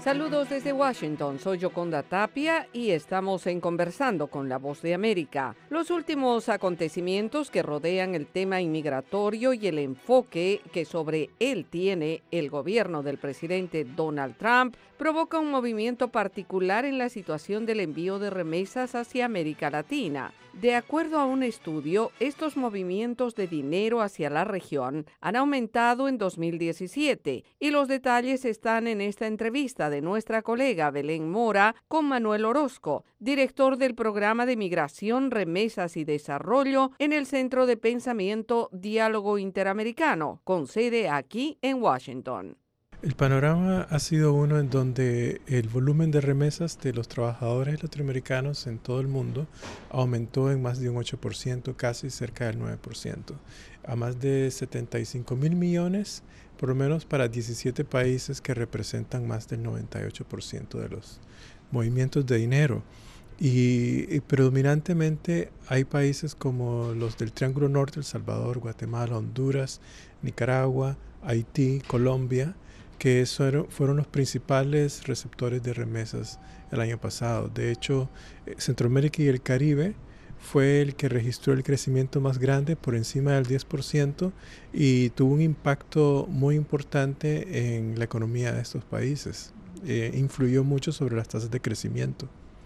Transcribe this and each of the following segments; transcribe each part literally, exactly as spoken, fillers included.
Saludos desde Washington, soy Yoconda Tapia y estamos en Conversando con la Voz de América. Los últimos acontecimientos que rodean el tema inmigratorio y el enfoque que sobre él tiene el gobierno del presidente Donald Trump provoca un movimiento particular en la situación del envío de remesas hacia América Latina. De acuerdo a un estudio, estos movimientos de dinero hacia la región han aumentado en dos mil diecisiete y los detalles están en esta entrevista de nuestra colega Belén Mora con Manuel Orozco, director del programa de Migración, Remesas y Desarrollo en el Centro de Pensamiento Diálogo Interamericano, con sede aquí en Washington. El panorama ha sido uno en donde el volumen de remesas de los trabajadores latinoamericanos en todo el mundo aumentó en más de un ocho por ciento, casi cerca del nueve por ciento, a más de setenta y cinco mil millones, por lo menos para diecisiete países que representan más del noventa y ocho por ciento de los movimientos de dinero. Y, y predominantemente hay países como los del Triángulo Norte, El Salvador, Guatemala, Honduras, Nicaragua, Haití, Colombia, que fueron los principales receptores de remesas el año pasado. De hecho, Centroamérica y el Caribe fue el que registró el crecimiento más grande, por encima del diez por ciento, y tuvo un impacto muy importante en la economía de estos países. Eh, influyó mucho sobre las tasas de crecimiento.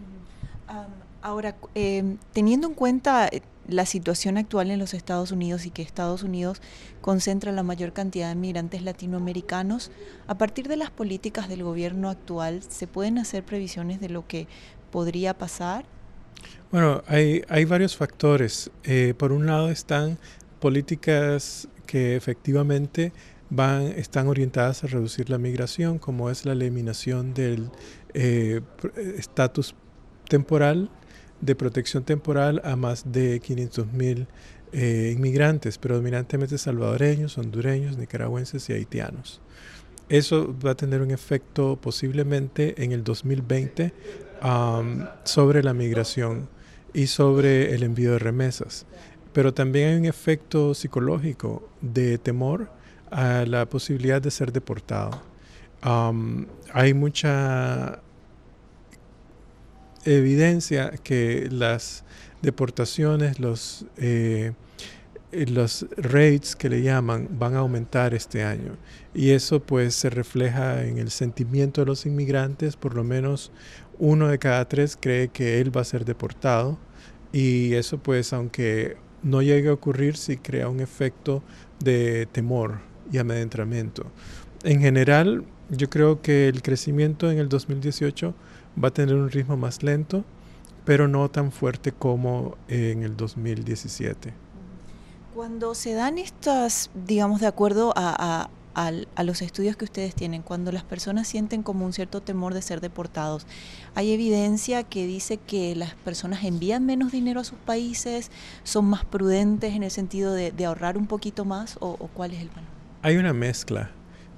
Um, ahora, eh, teniendo en cuenta la situación actual en los Estados Unidos y que Estados Unidos concentra la mayor cantidad de migrantes latinoamericanos, a partir de las políticas del gobierno actual, ¿se pueden hacer previsiones de lo que podría pasar? Bueno, hay, hay varios factores. Eh, por un lado están políticas que efectivamente van, están orientadas a reducir la migración, como es la eliminación del estatus eh, temporal, de protección temporal a más de quinientos mil eh, inmigrantes, predominantemente salvadoreños, hondureños, nicaragüenses y haitianos. Eso va a tener un efecto posiblemente en el dos mil veinte um, sobre la migración y sobre el envío de remesas. Pero también hay un efecto psicológico de temor a la posibilidad de ser deportado. Um, hay mucha evidencia que las deportaciones, los, eh, los rates que le llaman, van a aumentar este año. Y eso pues se refleja en el sentimiento de los inmigrantes. Por lo menos uno de cada tres cree que él va a ser deportado. Y eso pues, aunque no llegue a ocurrir, sí crea un efecto de temor y amedrentamiento. En general, yo creo que el crecimiento en el dos mil dieciocho va a tener un ritmo más lento, pero no tan fuerte como en el dos mil diecisiete. Cuando se dan estas, digamos, de acuerdo a, a, a, a los estudios que ustedes tienen, cuando las personas sienten como un cierto temor de ser deportados, ¿hay evidencia que dice que las personas envían menos dinero a sus países, son más prudentes en el sentido de, de ahorrar un poquito más, o, o cuál es el panorama? Hay una mezcla.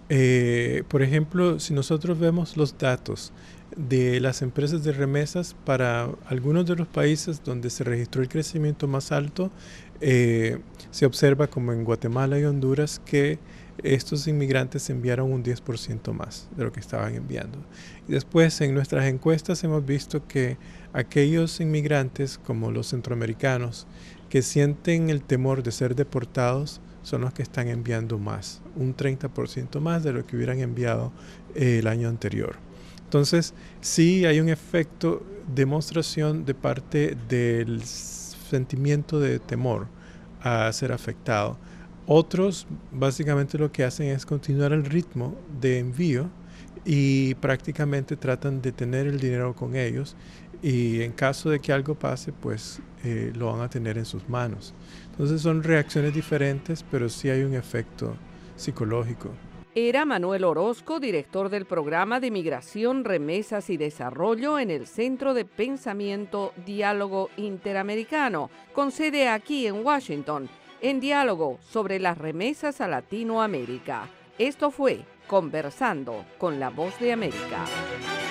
Eh, por ejemplo, si nosotros vemos los datos de las empresas de remesas para algunos de los países donde se registró el crecimiento más alto, eh, se observa como en Guatemala y Honduras que estos inmigrantes enviaron un diez por ciento más de lo que estaban enviando. Y después en nuestras encuestas hemos visto que aquellos inmigrantes como los centroamericanos que sienten el temor de ser deportados son los que están enviando más, un treinta por ciento más de lo que hubieran enviado eh, el año anterior. Entonces, sí hay un efecto demostración de parte del sentimiento de temor a ser afectado. Otros, básicamente lo que hacen es continuar el ritmo de envío y prácticamente tratan de tener el dinero con ellos, y en caso de que algo pase, pues eh, lo van a tener en sus manos. Entonces son reacciones diferentes, pero sí hay un efecto psicológico. Era Manuel Orozco, director del programa de Migración, Remesas y Desarrollo en el Centro de Pensamiento Diálogo Interamericano, con sede aquí en Washington, en diálogo sobre las remesas a Latinoamérica. Esto fue Conversando con la Voz de América.